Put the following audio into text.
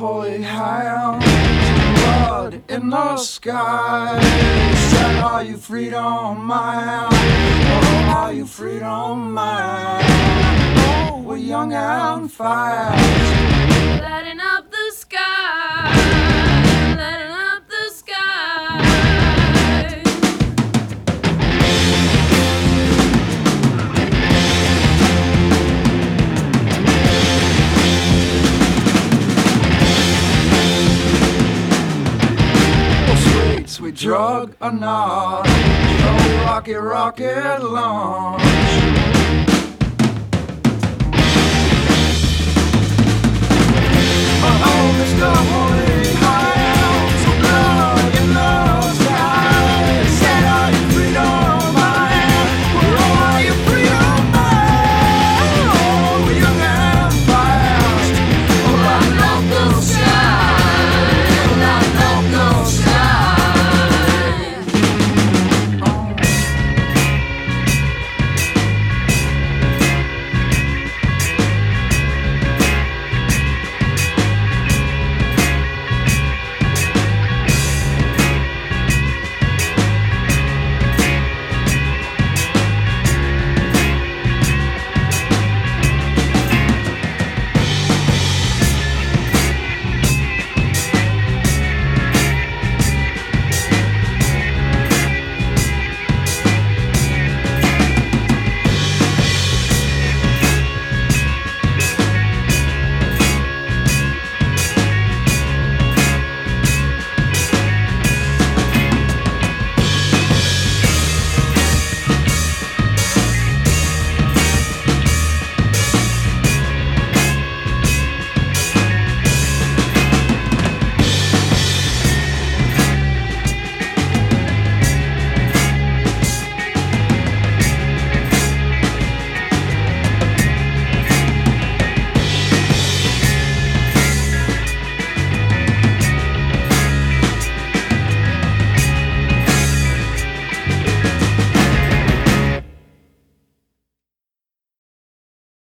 holy hound, blood in the sky. Said, are you freedom mine? Oh, are you freedom mine? Oh, we're young and fast, lighting up the sky, lighting up the sky. Sweet drug or not, oh, rocket launch. Oh, Mr. Holy